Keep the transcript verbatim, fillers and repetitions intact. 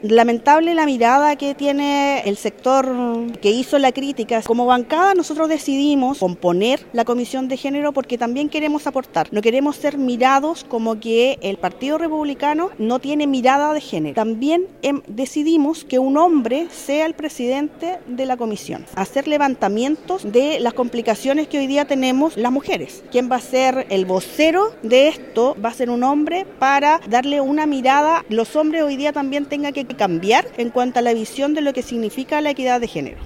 Lamentable la mirada que tiene el sector que hizo la crítica. Como bancada nosotros decidimos componer la Comisión de Género porque también queremos aportar. No queremos ser mirados como que el Partido Republicano no tiene mirada de género. También em, decidimos que un hombre sea el presidente de la comisión. Hacer levantamientos de las complicaciones que hoy día tenemos las mujeres. ¿Quién va a ser el vocero de esto? Va a ser un hombre para darle una mirada. Los hombres hoy día también tengan que cambiar en cuanto a la visión de lo que significa la equidad de género.